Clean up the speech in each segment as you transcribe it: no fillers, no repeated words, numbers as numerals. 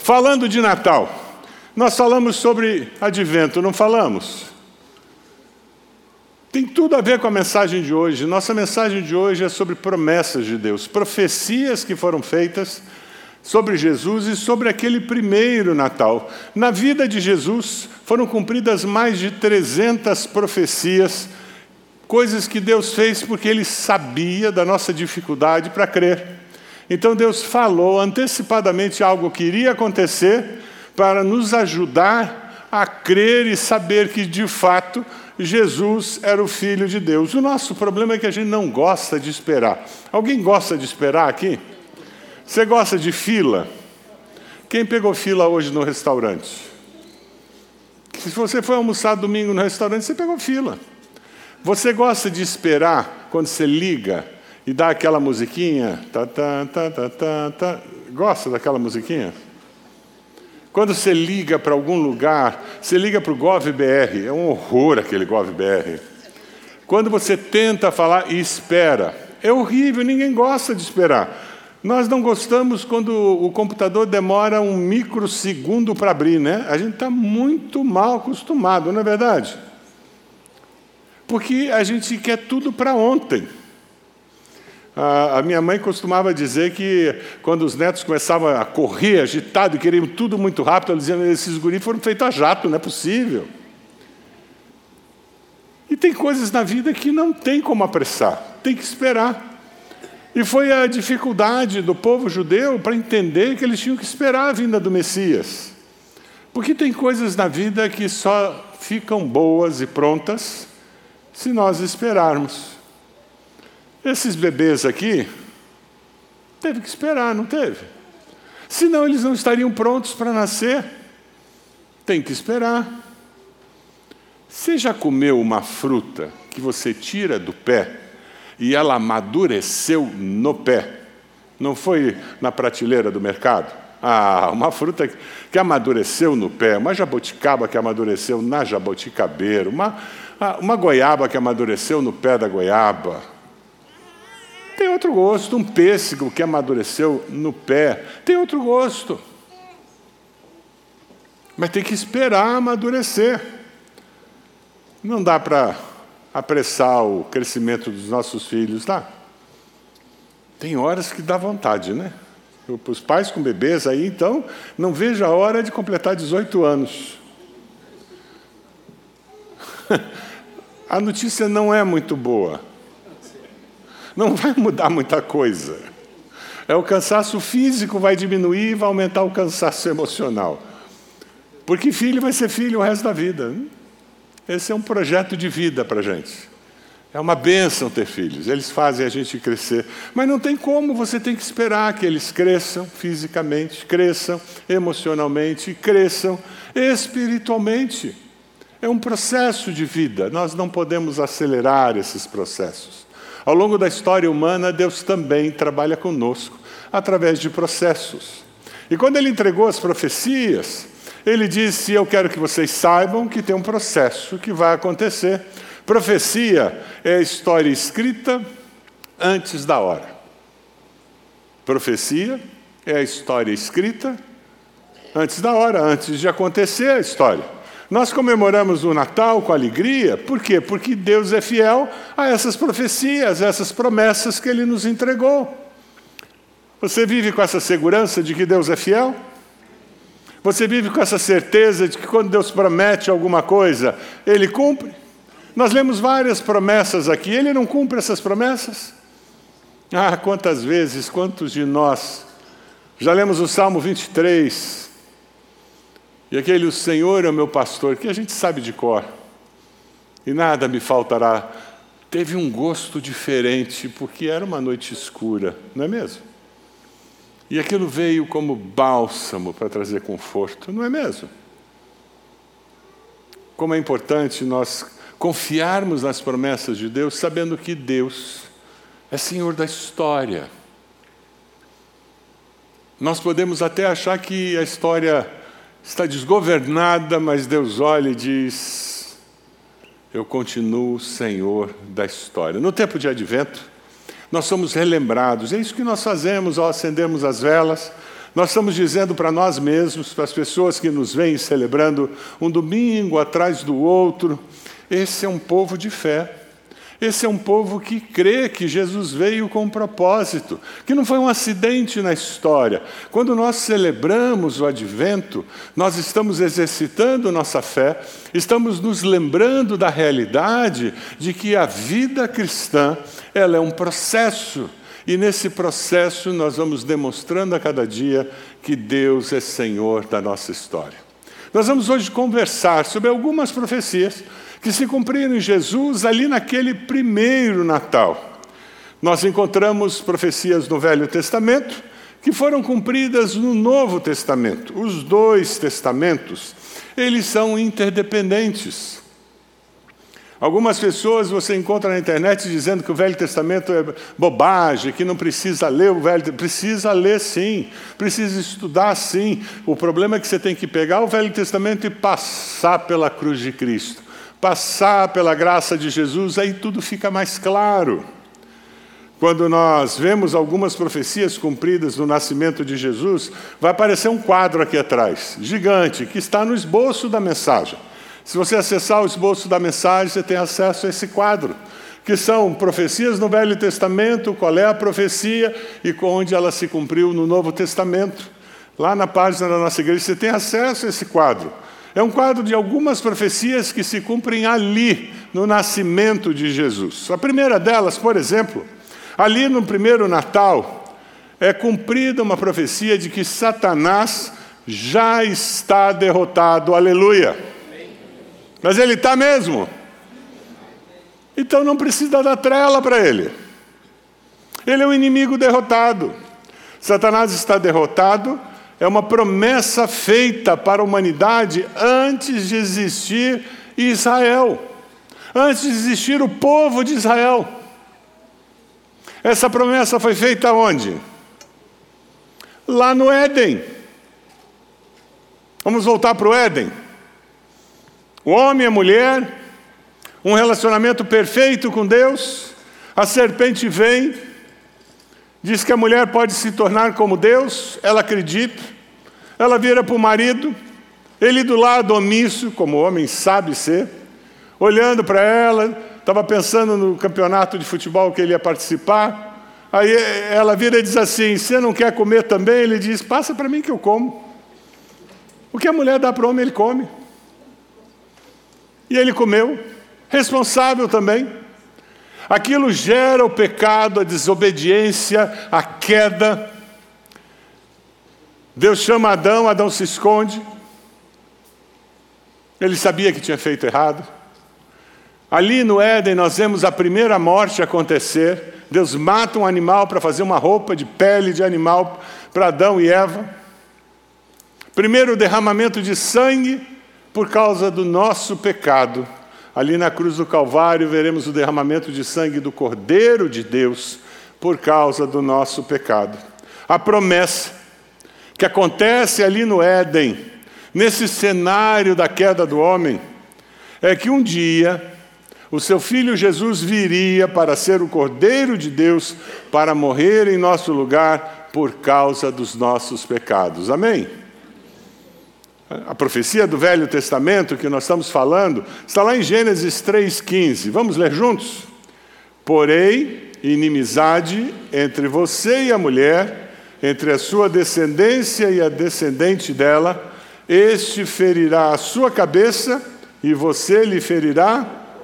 Falando de Natal, nós falamos sobre advento, não falamos? Tem tudo a ver com a mensagem de hoje. Nossa mensagem de hoje é sobre promessas de Deus, profecias que foram feitas sobre Jesus e sobre aquele primeiro Natal. Na vida de Jesus foram cumpridas mais de 300 profecias, coisas que Deus fez porque Ele sabia da nossa dificuldade para crer. Então Deus falou antecipadamente algo que iria acontecer para nos ajudar a crer e saber que, de fato, Jesus era o Filho de Deus. O nosso problema é que a gente não gosta de esperar. Alguém gosta de esperar aqui? Você gosta de fila? Quem pegou fila hoje no restaurante? Se você foi almoçar domingo no restaurante, você pegou fila. Você gosta de esperar quando você liga e dá aquela musiquinha? Gosta daquela musiquinha? Quando você liga para algum lugar, você liga para o GovBR, é um horror aquele GovBR. Quando você tenta falar e espera, é horrível, ninguém gosta de esperar. Nós não gostamos quando o computador demora um microsegundo para abrir, né? A gente está muito mal acostumado, não é verdade? Porque a gente quer tudo para ontem. A minha mãe costumava dizer que quando os netos começavam a correr, agitado, e queriam tudo muito rápido, ela dizia, esses guris foram feitos a jato, não é possível. E tem coisas na vida que não tem como apressar, tem que esperar. E foi a dificuldade do povo judeu para entender que eles tinham que esperar a vinda do Messias. Porque tem coisas na vida que só ficam boas e prontas se nós esperarmos. Esses bebês aqui, teve que esperar, não teve? Senão eles não estariam prontos para nascer. Tem que esperar. Você já comeu uma fruta que você tira do pé e ela amadureceu no pé? Não foi na prateleira do mercado? Uma fruta que amadureceu no pé, uma jabuticaba que amadureceu na jabuticabeira, uma goiaba que amadureceu no pé da goiaba. Tem outro gosto, um pêssego que amadureceu no pé, tem outro gosto. Mas tem que esperar amadurecer. Não dá para apressar o crescimento dos nossos filhos, tá? Tem horas que dá vontade, né? Para os pais com bebês aí, então, não vejo a hora de completar 18 anos. A notícia não é muito boa. Não vai mudar muita coisa. O cansaço físico vai diminuir e vai aumentar o cansaço emocional. Porque filho vai ser filho o resto da vida. Esse é um projeto de vida para a gente. É uma bênção ter filhos. Eles fazem a gente crescer. Mas não tem como, você tem que esperar que eles cresçam fisicamente, cresçam emocionalmente, cresçam espiritualmente. É um processo de vida. Nós não podemos acelerar esses processos. Ao longo da história humana, Deus também trabalha conosco, através de processos. E quando Ele entregou as profecias, Ele disse, eu quero que vocês saibam que tem um processo que vai acontecer. Profecia é a história escrita antes da hora. Profecia é a história escrita antes da hora, antes de acontecer a história. Nós comemoramos o Natal com alegria, por quê? Porque Deus é fiel a essas profecias, a essas promessas que Ele nos entregou. Você vive com essa segurança de que Deus é fiel? Você vive com essa certeza de que quando Deus promete alguma coisa, Ele cumpre? Nós lemos várias promessas aqui, Ele não cumpre essas promessas? Quantas vezes, quantos de nós já lemos o Salmo 23, e aquele, o Senhor é o meu pastor, que a gente sabe de cor, e nada me faltará. Teve um gosto diferente, porque era uma noite escura, não é mesmo? E aquilo veio como bálsamo para trazer conforto, não é mesmo? Como é importante nós confiarmos nas promessas de Deus, sabendo que Deus é Senhor da história. Nós podemos até achar que a história está desgovernada, mas Deus olha e diz, eu continuo Senhor da história. No tempo de Advento, nós somos relembrados, é isso que nós fazemos ao acendermos as velas, Nós estamos dizendo para nós mesmos, para as pessoas que nos veem celebrando um domingo atrás do outro, esse é um povo de fé. Esse é um povo que crê que Jesus veio com um propósito, que não foi um acidente na história. Quando nós celebramos o Advento, nós estamos exercitando nossa fé, estamos nos lembrando da realidade de que a vida cristã, ela é um processo. E nesse processo nós vamos demonstrando a cada dia que Deus é Senhor da nossa história. Nós vamos hoje conversar sobre algumas profecias que se cumpriram em Jesus ali naquele primeiro Natal. Nós encontramos profecias no Velho Testamento que foram cumpridas no Novo Testamento. Os dois testamentos, eles são interdependentes. Algumas pessoas você encontra na internet dizendo que o Velho Testamento é bobagem, que não precisa ler o Velho Testamento. Precisa ler sim, precisa estudar sim. O problema é que você tem que pegar o Velho Testamento e passar pela cruz de Cristo. Passar pela graça de Jesus, aí tudo fica mais claro. Quando nós vemos algumas profecias cumpridas no nascimento de Jesus, vai aparecer um quadro aqui atrás, gigante, que está no esboço da mensagem. Se você acessar o esboço da mensagem, você tem acesso a esse quadro, que são profecias no Velho Testamento, qual é a profecia e onde ela se cumpriu no Novo Testamento. Lá na página da nossa igreja você tem acesso a esse quadro. É um quadro de algumas profecias que se cumprem ali, no nascimento de Jesus. A primeira delas, por exemplo, ali no primeiro Natal, é cumprida uma profecia de que Satanás já está derrotado. Aleluia! Mas ele está mesmo? Então não precisa dar trela para ele. Ele é um inimigo derrotado. Satanás está derrotado. É uma promessa feita para a humanidade antes de existir Israel. Antes de existir o povo de Israel. Essa promessa foi feita onde? Lá no Éden. Vamos voltar para o Éden. O homem e a mulher, um relacionamento perfeito com Deus. A serpente vem, diz que a mulher pode se tornar como Deus, ela acredita, ela vira para o marido, ele do lado omisso, como o homem sabe ser, olhando para ela, estava pensando no campeonato de futebol que ele ia participar, aí ela vira e diz assim, você não quer comer também? Ele diz, passa para mim que eu como. O que a mulher dá para o homem, ele come. E ele comeu, responsável também. Aquilo gera o pecado, a desobediência, a queda. Deus chama Adão, Adão se esconde. Ele sabia que tinha feito errado. Ali no Éden nós vemos a primeira morte acontecer. Deus mata um animal para fazer uma roupa de pele de animal para Adão e Eva. Primeiro derramamento de sangue por causa do nosso pecado. Ali na cruz do Calvário veremos o derramamento de sangue do Cordeiro de Deus por causa do nosso pecado. A promessa que acontece ali no Éden, nesse cenário da queda do homem, é que um dia o seu Filho Jesus viria para ser o Cordeiro de Deus, para morrer em nosso lugar por causa dos nossos pecados. Amém? A profecia do Velho Testamento que nós estamos falando está lá em Gênesis 3,15. Vamos ler juntos? Porém, inimizade entre você e a mulher, entre a sua descendência e a descendente dela, este ferirá a sua cabeça e você lhe ferirá.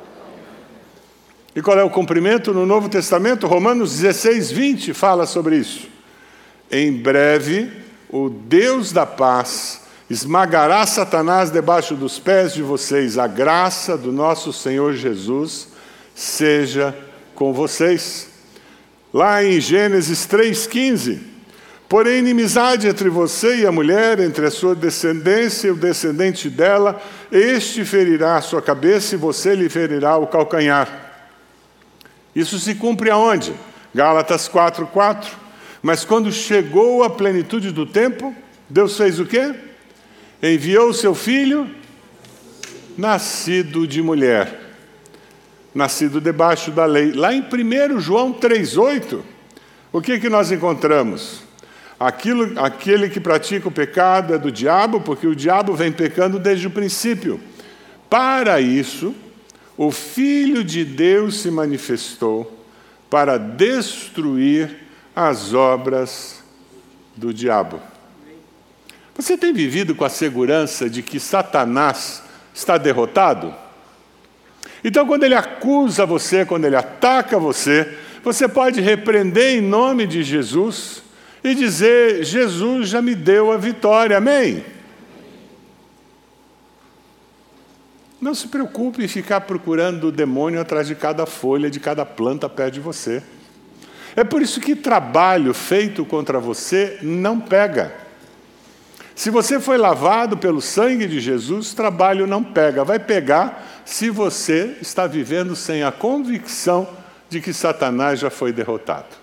E qual é o cumprimento no Novo Testamento? Romanos 16:20 fala sobre isso. Em breve, o Deus da paz esmagará Satanás debaixo dos pés de vocês. A graça do nosso Senhor Jesus seja com vocês. Lá em Gênesis 3,15, porém inimizade entre você e a mulher, entre a sua descendência e o descendente dela, este ferirá a sua cabeça e você lhe ferirá o calcanhar. Isso se cumpre aonde? Gálatas 4:4. Mas quando chegou a plenitude do tempo, Deus fez o quê? Enviou o seu filho, nascido de mulher, nascido debaixo da lei. Lá em 1 João 3,8, o que nós encontramos? Aquele que pratica o pecado é do diabo, porque o diabo vem pecando desde o princípio. Para isso, o Filho de Deus se manifestou para destruir as obras do diabo. Você tem vivido com a segurança de que Satanás está derrotado? Então, quando ele acusa você, quando ele ataca você, você pode repreender em nome de Jesus e dizer: Jesus já me deu a vitória, amém? Não se preocupe em ficar procurando o demônio atrás de cada folha, de cada planta perto de você. É por isso que trabalho feito contra você não pega. Se você foi lavado pelo sangue de Jesus, trabalho não pega. Vai pegar se você está vivendo sem a convicção de que Satanás já foi derrotado.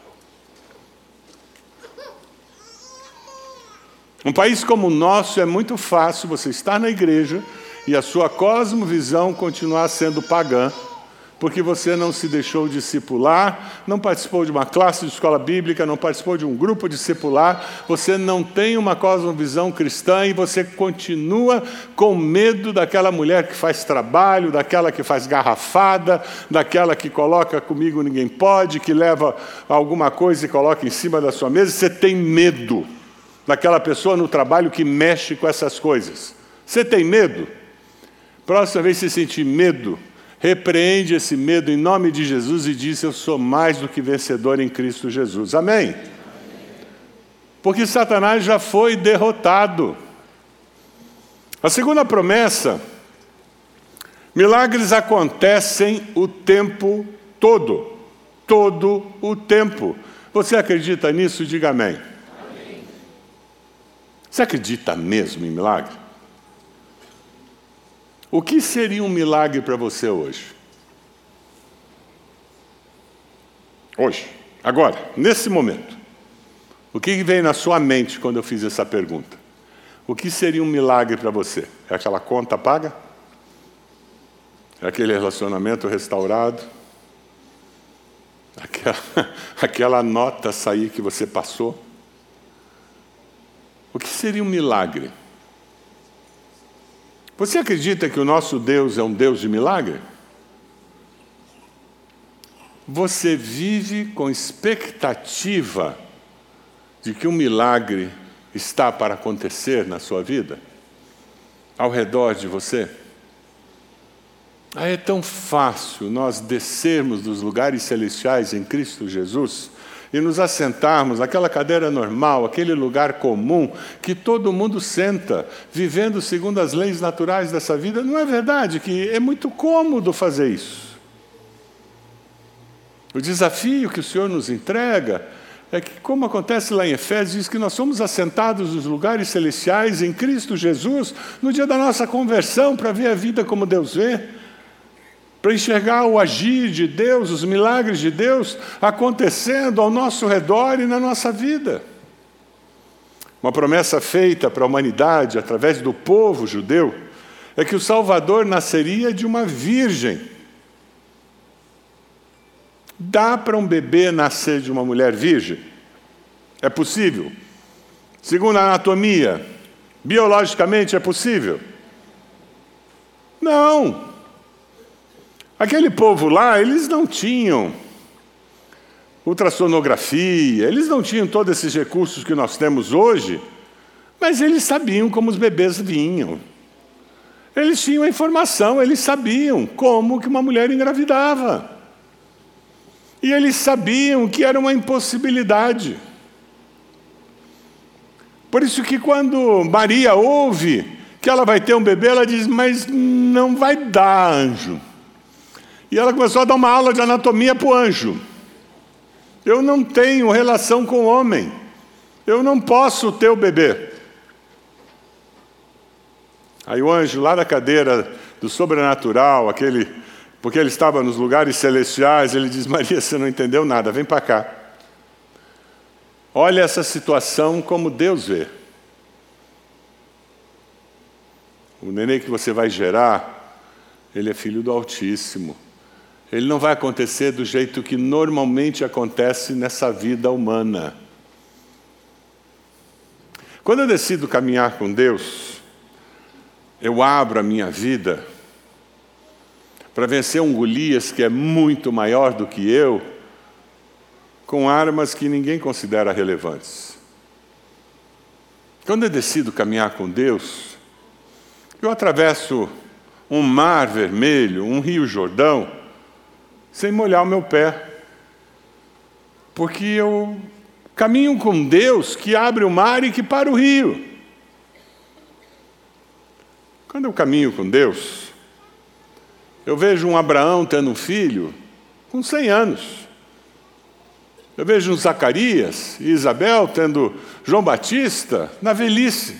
Um país como o nosso é muito fácil você estar na igreja e a sua cosmovisão continuar sendo pagã, porque você não se deixou discipular, não participou de uma classe de escola bíblica, não participou de um grupo discipular, você não tem uma cosmovisão cristã e você continua com medo daquela mulher que faz trabalho, daquela que faz garrafada, daquela que coloca comigo ninguém pode, que leva alguma coisa e coloca em cima da sua mesa. Você tem medo daquela pessoa no trabalho que mexe com essas coisas. Você tem medo? Próxima vez que você sentir medo, repreende esse medo em nome de Jesus e diz: eu sou mais do que vencedor em Cristo Jesus. Amém? Porque Satanás já foi derrotado. A segunda promessa: milagres acontecem o tempo todo. Todo o tempo. Você acredita nisso? Diga amém. Amém. Você acredita mesmo em milagre? O que seria um milagre para você hoje? Hoje, agora, nesse momento. O que veio na sua mente quando eu fiz essa pergunta? O que seria um milagre para você? É aquela conta paga? É aquele relacionamento restaurado? Aquela nota sair que você passou? O que seria um milagre? Você acredita que o nosso Deus é um Deus de milagre? Você vive com expectativa de que um milagre está para acontecer na sua vida? Ao redor de você? É tão fácil nós descermos dos lugares celestiais em Cristo Jesus e nos assentarmos naquela cadeira normal, aquele lugar comum, que todo mundo senta, vivendo segundo as leis naturais dessa vida. Não é verdade que é muito cômodo fazer isso? O desafio que o Senhor nos entrega é que, como acontece lá em Efésios, diz que nós somos assentados nos lugares celestiais em Cristo Jesus, no dia da nossa conversão, para ver a vida como Deus vê, para enxergar o agir de Deus, os milagres de Deus acontecendo ao nosso redor e na nossa vida. Uma promessa feita para a humanidade através do povo judeu é que o Salvador nasceria de uma virgem. Dá para um bebê nascer de uma mulher virgem? É possível? Segundo a anatomia, biologicamente é possível? Não. Aquele povo lá, eles não tinham ultrassonografia, eles não tinham todos esses recursos que nós temos hoje, mas eles sabiam como os bebês vinham. Eles tinham a informação, eles sabiam como que uma mulher engravidava. E eles sabiam que era uma impossibilidade. Por isso que quando Maria ouve que ela vai ter um bebê, ela diz: mas não vai dar, anjo. E ela começou a dar uma aula de anatomia para o anjo. Eu não tenho relação com o homem. Eu não posso ter o bebê. Aí o anjo, lá da cadeira do sobrenatural, porque ele estava nos lugares celestiais, ele diz: Maria, você não entendeu nada, vem para cá. Olha essa situação como Deus vê. O neném que você vai gerar, ele é filho do Altíssimo. Ele não vai acontecer do jeito que normalmente acontece nessa vida humana. Quando eu decido caminhar com Deus, eu abro a minha vida para vencer um Golias que é muito maior do que eu, com armas que ninguém considera relevantes. Quando eu decido caminhar com Deus, eu atravesso um mar vermelho, um rio Jordão, sem molhar o meu pé. Porque eu caminho com Deus que abre o mar e que para o rio. Quando eu caminho com Deus, eu vejo um Abraão tendo um filho com 100 anos. Eu vejo um Zacarias e Isabel tendo João Batista na velhice.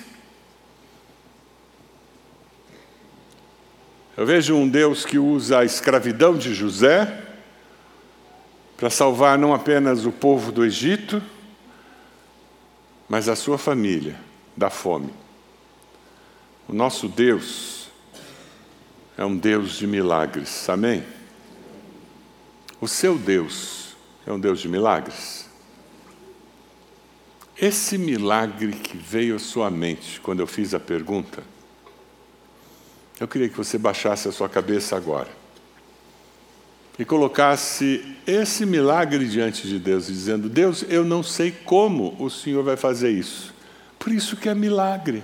Eu vejo um Deus que usa a escravidão de José para salvar não apenas o povo do Egito, mas a sua família da fome. O nosso Deus é um Deus de milagres, amém? O seu Deus é um Deus de milagres. Esse milagre que veio à sua mente quando eu fiz a pergunta, eu queria que você baixasse a sua cabeça agora e colocasse esse milagre diante de Deus, dizendo: Deus, eu não sei como o Senhor vai fazer isso, por isso que é milagre.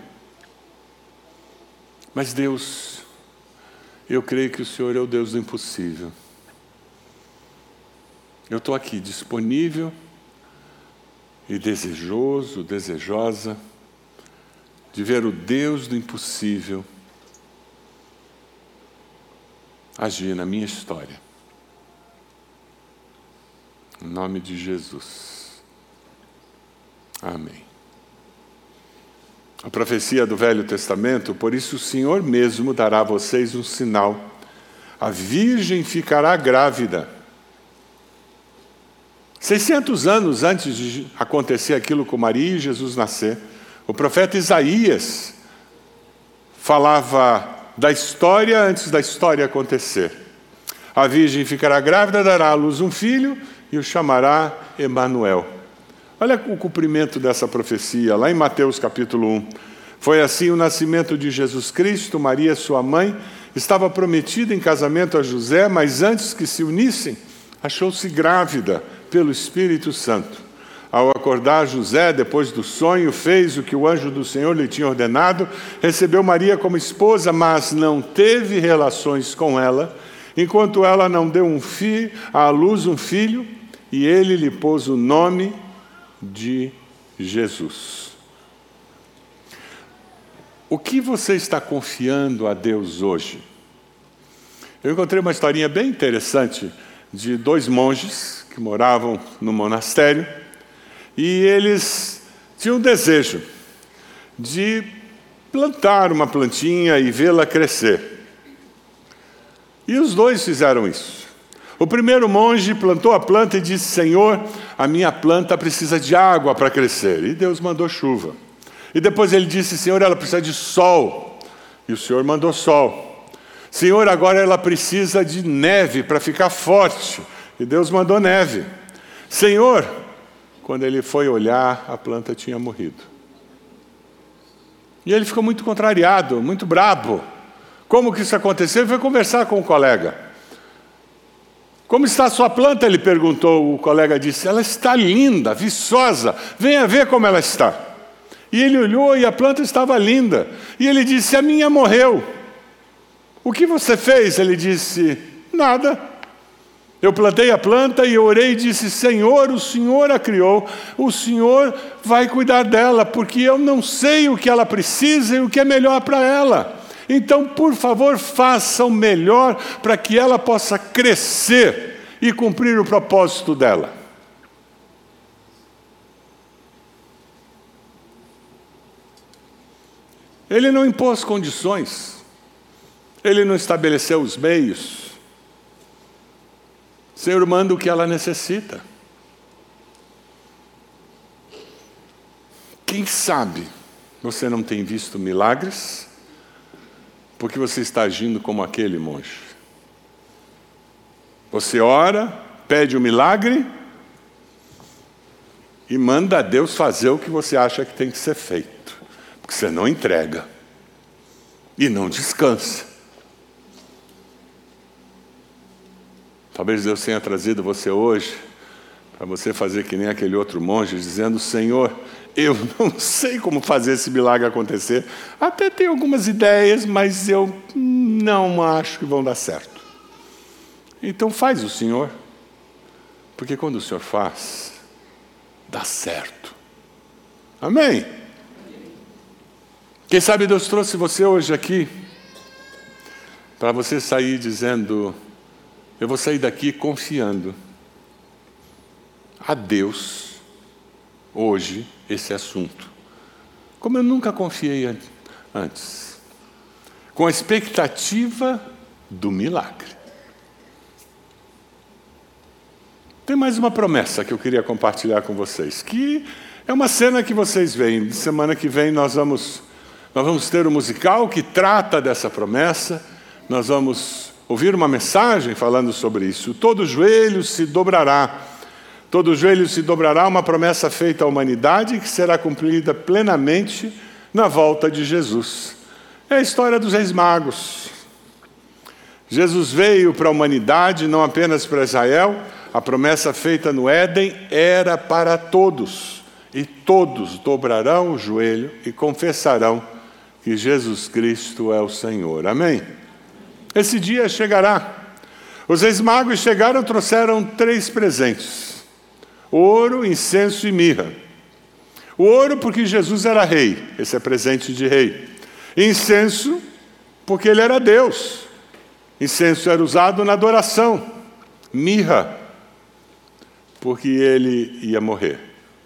Mas Deus, eu creio que o Senhor é o Deus do impossível. Eu estou aqui disponível e desejoso, desejosa de ver o Deus do impossível agir na minha história. Em nome de Jesus. Amém. A profecia do Velho Testamento: por isso o Senhor mesmo dará a vocês um sinal. A virgem ficará grávida. 600 anos antes de acontecer aquilo com Maria e Jesus nascer, o profeta Isaías falava da história antes da história acontecer. A virgem ficará grávida, dará à luz um filho e o chamará Emanuel. Olha o cumprimento dessa profecia, lá em Mateus capítulo 1. Foi assim o nascimento de Jesus Cristo. Maria, sua mãe, estava prometida em casamento a José, mas antes que se unissem, achou-se grávida pelo Espírito Santo. Ao acordar, José, depois do sonho, fez o que o anjo do Senhor lhe tinha ordenado, recebeu Maria como esposa, mas não teve relações com ela, enquanto ela não deu à luz um filho, e ele lhe pôs o nome de Jesus. O que você está confiando a Deus hoje? Eu encontrei uma historinha bem interessante de 2 monges que moravam no monastério, e eles tinham um desejo de plantar uma plantinha e vê-la crescer. E os 2 fizeram isso. O primeiro monge plantou a planta e disse: Senhor, a minha planta precisa de água para crescer. E Deus mandou chuva. E depois ele disse: Senhor, ela precisa de sol. E o Senhor mandou sol. Senhor, agora ela precisa de neve para ficar forte. E Deus mandou neve. Senhor, quando ele foi olhar, a planta tinha morrido. E ele ficou muito contrariado, muito brabo. Como que isso aconteceu? Ele foi conversar com o colega. Como está a sua planta? Ele perguntou. O colega disse: ela está linda, viçosa, venha ver como ela está. E ele olhou e a planta estava linda. E ele disse: a minha morreu. O que você fez? Ele disse: nada. Eu plantei a planta e orei e disse: Senhor, o Senhor a criou, o Senhor vai cuidar dela, porque eu não sei o que ela precisa e o que é melhor para ela. Então, por favor, faça o melhor para que ela possa crescer e cumprir o propósito dela. Ele não impôs condições, ele não estabeleceu os meios. O Senhor manda o que ela necessita. Quem sabe você não tem visto milagres porque você está agindo como aquele monge. Você ora, pede um milagre e manda a Deus fazer o que você acha que tem que ser feito. Porque você não entrega e não descansa. Talvez Deus tenha trazido você hoje para você fazer que nem aquele outro monge, dizendo: Senhor, eu não sei como fazer esse milagre acontecer. Até tenho algumas ideias, mas eu não acho que vão dar certo. Então faz o Senhor, porque quando o Senhor faz, dá certo. Amém? Quem sabe Deus trouxe você hoje aqui para você sair dizendo: eu vou sair daqui confiando a Deus hoje esse assunto, como eu nunca confiei antes, com a expectativa do milagre. Tem mais uma promessa que eu queria compartilhar com vocês, que é uma cena que vocês veem. Semana que vem nós vamos ter um musical que trata dessa promessa. Nós vamos ouvir uma mensagem falando sobre isso. Todo joelho se dobrará. Todo joelho se dobrará, uma promessa feita à humanidade que será cumprida plenamente na volta de Jesus. É a história dos Reis Magos. Jesus veio para a humanidade, não apenas para Israel. A promessa feita no Éden era para todos. E todos dobrarão o joelho e confessarão que Jesus Cristo é o Senhor. Amém? Esse dia chegará. Os Reis Magos chegaram e trouxeram 3 presentes: ouro, incenso e mirra. O ouro porque Jesus era rei, esse é presente de rei. Incenso porque ele era Deus. Incenso era usado na adoração. Mirra porque ele ia morrer.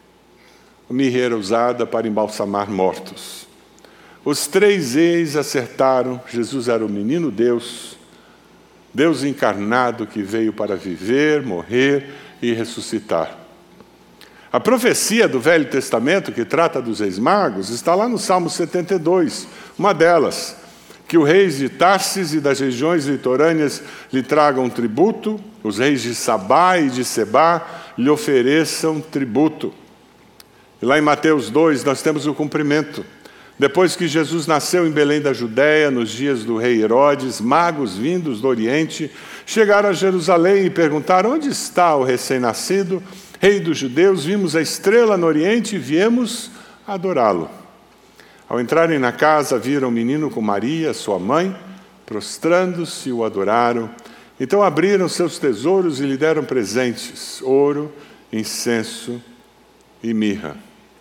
A mirra era usada para embalsamar mortos. Os 3 reis acertaram. Jesus era o menino Deus, Deus encarnado que veio para viver, morrer e ressuscitar. A profecia do Velho Testamento, que trata dos Reis Magos, está lá no Salmo 72, uma delas: que os reis de Tarsis e das regiões litorâneas lhe tragam tributo, os reis de Sabá e de Sebá lhe ofereçam tributo. E lá em Mateus 2 nós temos o cumprimento. Depois que Jesus nasceu em Belém da Judéia, nos dias do rei Herodes, magos vindos do Oriente chegaram a Jerusalém e perguntaram: onde está o recém-nascido, rei dos judeus? Vimos a estrela no Oriente e viemos adorá-lo. Ao entrarem na casa, viram o menino com Maria, sua mãe, prostrando-se, o adoraram. Então abriram seus tesouros e lhe deram presentes: ouro, incenso e mirra.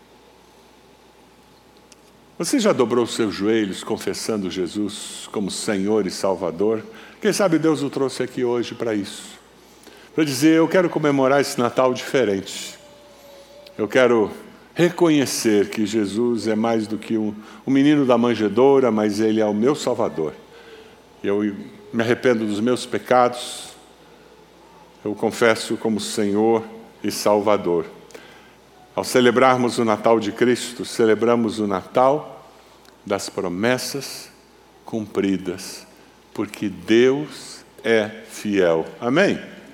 Você já dobrou seus joelhos confessando Jesus como Senhor e Salvador? Quem sabe Deus o trouxe aqui hoje para isso. Para dizer: eu quero comemorar esse Natal diferente. Eu quero reconhecer que Jesus é mais do que um menino da manjedoura, mas Ele é o meu Salvador. Eu me arrependo dos meus pecados, eu confesso como Senhor e Salvador. Ao celebrarmos o Natal de Cristo, celebramos o Natal das promessas cumpridas, porque Deus é fiel. Amém?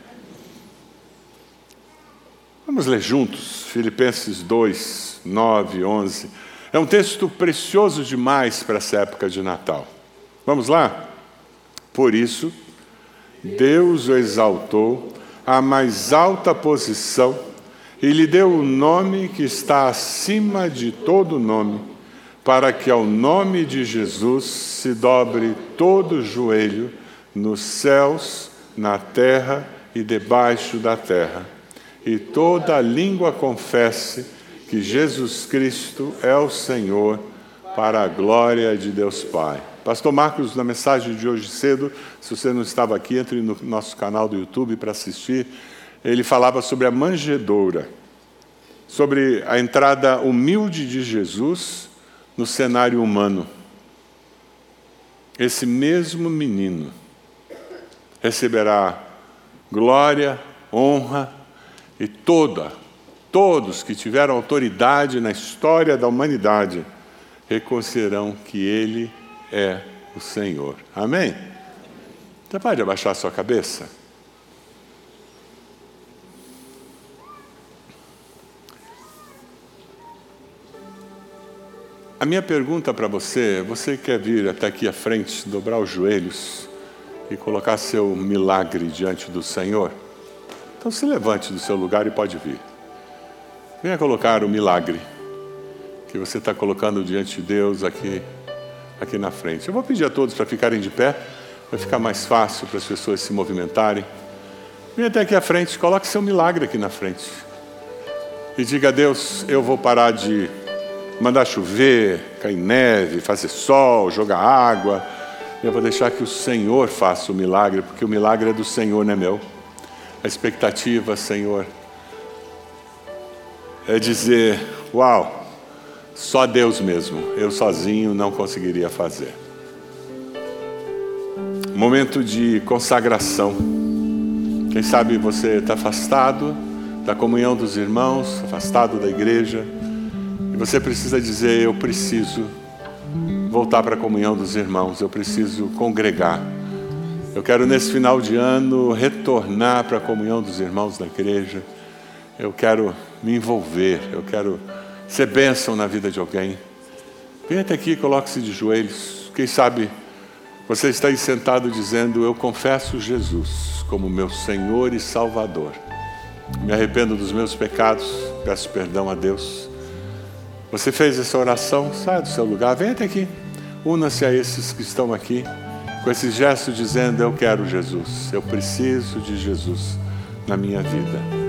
Vamos ler juntos Filipenses 2, 9, 11. É um texto precioso demais para essa época de Natal. Vamos lá? Por isso, Deus o exaltou à mais alta posição e lhe deu o nome que está acima de todo nome, para que ao nome de Jesus se dobre todo o joelho nos céus, na terra e debaixo da terra, e toda a língua confesse que Jesus Cristo é o Senhor, para a glória de Deus Pai. Pastor Marcos, na mensagem de hoje cedo, se você não estava aqui, entre no nosso canal do YouTube para assistir. Ele falava sobre a manjedoura, sobre a entrada humilde de Jesus no cenário humano. Esse mesmo menino receberá glória, honra e todos que tiveram autoridade na história da humanidade reconhecerão que Ele é o Senhor. Amém? Você pode abaixar sua cabeça? A minha pergunta para você quer vir até aqui à frente, dobrar os joelhos e colocar seu milagre diante do Senhor? Então se levante do seu lugar e pode vir. Venha colocar o milagre que você está colocando diante de Deus aqui na frente. Eu vou pedir a todos para ficarem de pé, vai ficar mais fácil para as pessoas se movimentarem. Venha até aqui à frente, coloque seu milagre aqui na frente. E diga a Deus, eu vou parar de mandar chover, cair neve, fazer sol, jogar água. Eu vou deixar que o Senhor faça o milagre, porque o milagre é do Senhor, não é meu. A expectativa, Senhor, é dizer, uau, só Deus mesmo, eu sozinho não conseguiria fazer. Momento de consagração. Quem sabe você está afastado da comunhão dos irmãos, afastado da igreja, e você precisa dizer, eu preciso voltar para a comunhão dos irmãos, eu preciso congregar. Eu quero nesse final de ano retornar para a comunhão dos irmãos da igreja. Eu quero me envolver, eu quero ser bênção na vida de alguém. Venha até aqui, coloque-se de joelhos. Quem sabe você está aí sentado dizendo, eu confesso Jesus como meu Senhor e Salvador. Me arrependo dos meus pecados, peço perdão a Deus. Você fez essa oração, saia do seu lugar, venha até aqui. Una-se a esses que estão aqui, com esse gesto dizendo, eu quero Jesus, eu preciso de Jesus na minha vida.